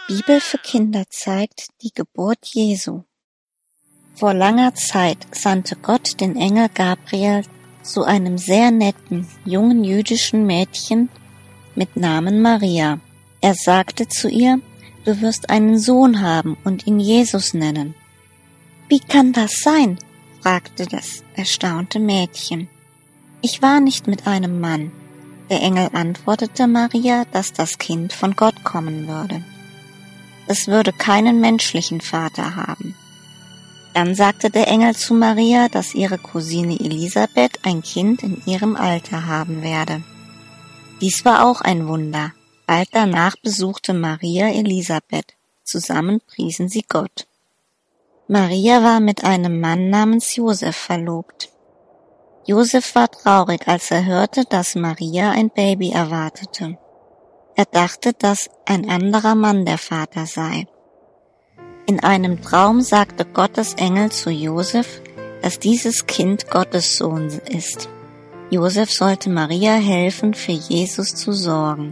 Bibel für Kinder zeigt die Geburt Jesu. Vor langer Zeit sandte Gott den Engel Gabriel zu einem sehr netten, jungen jüdischen Mädchen mit Namen Maria. Er sagte zu ihr: Du wirst einen Sohn haben und ihn Jesus nennen. Wie kann das sein? Fragte das erstaunte Mädchen. Ich war nicht mit einem Mann. Der Engel antwortete Maria, dass das Kind von Gott kommen würde. Es würde keinen menschlichen Vater haben. Dann sagte der Engel zu Maria, dass ihre Cousine Elisabeth ein Kind in ihrem Alter haben werde. Dies war auch ein Wunder. Bald danach besuchte Maria Elisabeth. Zusammen priesen sie Gott. Maria war mit einem Mann namens Josef verlobt. Josef war traurig, als er hörte, dass Maria ein Baby erwartete. Er dachte, dass ein anderer Mann der Vater sei. In einem Traum sagte Gottes Engel zu Josef, dass dieses Kind Gottes Sohn ist. Josef sollte Maria helfen, für Jesus zu sorgen.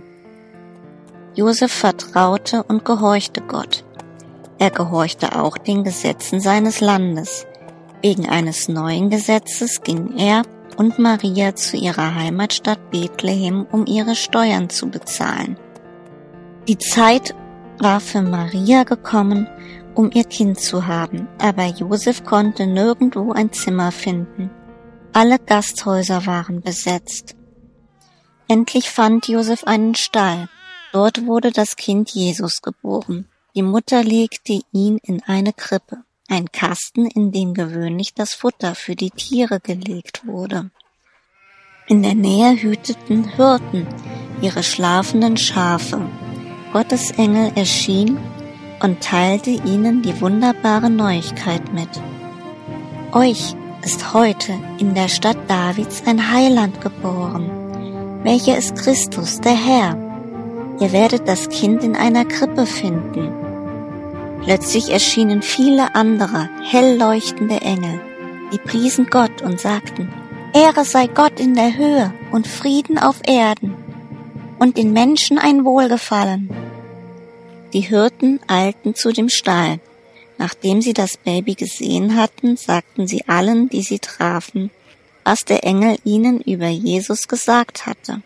Josef vertraute und gehorchte Gott. Er gehorchte auch den Gesetzen seines Landes. Wegen eines neuen Gesetzes ging er und Maria zu ihrer Heimatstadt Bethlehem, um ihre Steuern zu bezahlen. Die Zeit war für Maria gekommen, um ihr Kind zu haben, aber Josef konnte nirgendwo ein Zimmer finden. Alle Gasthäuser waren besetzt. Endlich fand Josef einen Stall. Dort wurde das Kind Jesus geboren. Die Mutter legte ihn in eine Krippe, ein Kasten, in dem gewöhnlich das Futter für die Tiere gelegt wurde. In der Nähe hüteten Hirten ihre schlafenden Schafe. Gottes Engel erschien und teilte ihnen die wunderbare Neuigkeit mit. Euch ist heute in der Stadt Davids ein Heiland geboren, welcher ist Christus, der Herr. Ihr werdet das Kind in einer Krippe finden. Plötzlich erschienen viele andere, hell leuchtende Engel. Die priesen Gott und sagten: Ehre sei Gott in der Höhe und Frieden auf Erden und den Menschen ein Wohlgefallen. Die Hirten eilten zu dem Stall. Nachdem sie das Baby gesehen hatten, sagten sie allen, die sie trafen, was der Engel ihnen über Jesus gesagt hatte.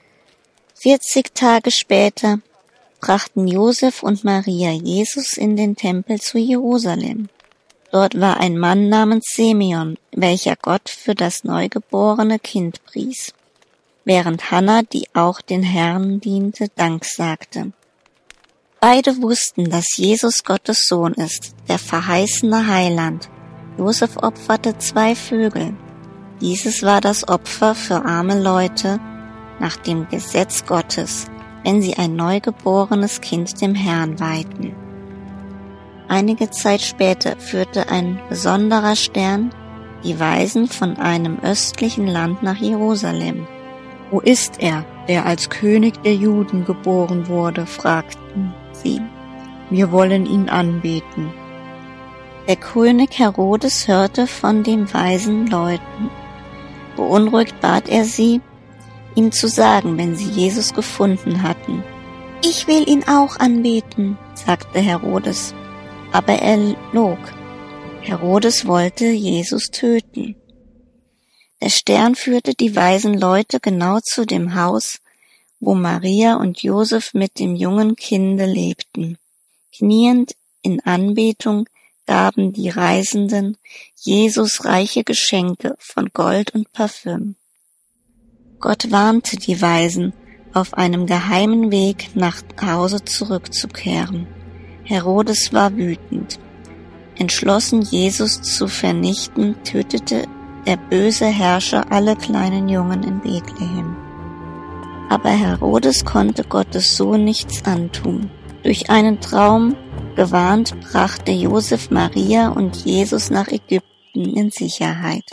40 Tage später brachten Josef und Maria Jesus in den Tempel zu Jerusalem. Dort war ein Mann namens Simeon, welcher Gott für das neugeborene Kind pries, während Hanna, die auch den Herrn diente, Dank sagte. Beide wussten, dass Jesus Gottes Sohn ist, der verheißene Heiland. Josef opferte 2 Vögel. Dieses war das Opfer für arme Leute nach dem Gesetz Gottes, wenn sie ein neugeborenes Kind dem Herrn weihten. Einige Zeit später führte ein besonderer Stern die Weisen von einem östlichen Land nach Jerusalem. Wo ist er, der als König der Juden geboren wurde? Fragten sie. Wir wollen ihn anbeten. Der König Herodes hörte von den weisen Leuten. Beunruhigt bat er sie, ihm zu sagen, wenn sie Jesus gefunden hatten. Ich will ihn auch anbeten, sagte Herodes. Aber er log. Herodes wollte Jesus töten. Der Stern führte die weisen Leute genau zu dem Haus, wo Maria und Josef mit dem jungen Kinde lebten. Kniend in Anbetung gaben die Reisenden Jesus reiche Geschenke von Gold und Parfüm. Gott warnte die Weisen, auf einem geheimen Weg nach Hause zurückzukehren. Herodes war wütend. Entschlossen, Jesus zu vernichten, tötete der böse Herrscher alle kleinen Jungen in Bethlehem. Aber Herodes konnte Gottes Sohn nichts antun. Durch einen Traum gewarnt, brachte Josef Maria und Jesus nach Ägypten in Sicherheit.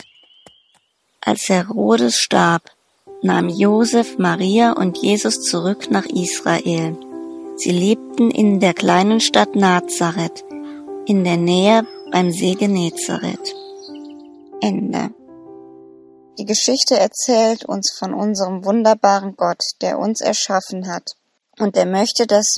Als Herodes starb, nahm Josef Maria und Jesus zurück nach Israel. Sie lebten in der kleinen Stadt Nazareth, in der Nähe beim See Genezareth. Ende. Die Geschichte erzählt uns von unserem wunderbaren Gott, der uns erschaffen hat. Und er möchte, dass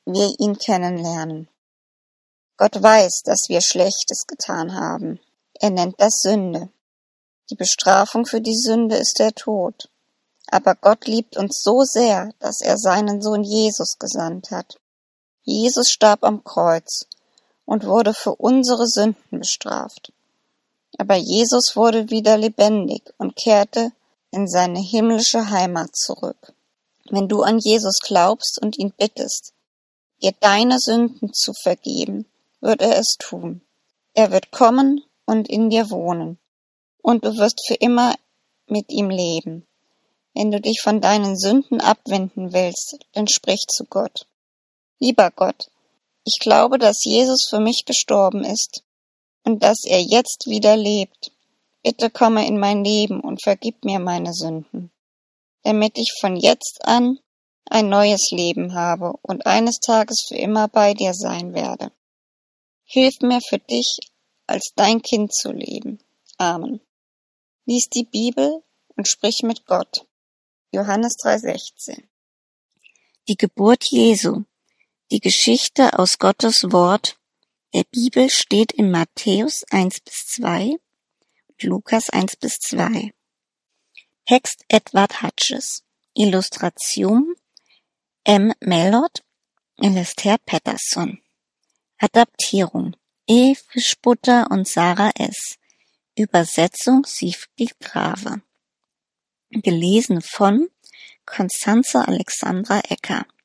wir ihn kennenlernen. Gott weiß, dass wir Schlechtes getan haben. Er nennt das Sünde. Die Bestrafung für die Sünde ist der Tod. Aber Gott liebt uns so sehr, dass er seinen Sohn Jesus gesandt hat. Jesus starb am Kreuz und wurde für unsere Sünden bestraft. Aber Jesus wurde wieder lebendig und kehrte in seine himmlische Heimat zurück. Wenn du an Jesus glaubst und ihn bittest, dir deine Sünden zu vergeben, wird er es tun. Er wird kommen und in dir wohnen, und du wirst für immer mit ihm leben. Wenn du dich von deinen Sünden abwenden willst, dann sprich zu Gott. Lieber Gott, ich glaube, dass Jesus für mich gestorben ist und dass er jetzt wieder lebt. Bitte komme in mein Leben und vergib mir meine Sünden, damit ich von jetzt an ein neues Leben habe und eines Tages für immer bei dir sein werde. Hilf mir für dich, als dein Kind zu leben. Amen. Lies die Bibel und sprich mit Gott. Johannes 3,16. Die Geburt Jesu. Die Geschichte aus Gottes Wort der Bibel steht in Matthäus 1-2 und Lukas 1-2. Text Edward Hutches. Illustration M. Mellott, Alistair Patterson. Adaptierung E. Fischbutter und Sarah S. Übersetzung Siegfried Grave. Gelesen von Constanze Alexandra Ecker.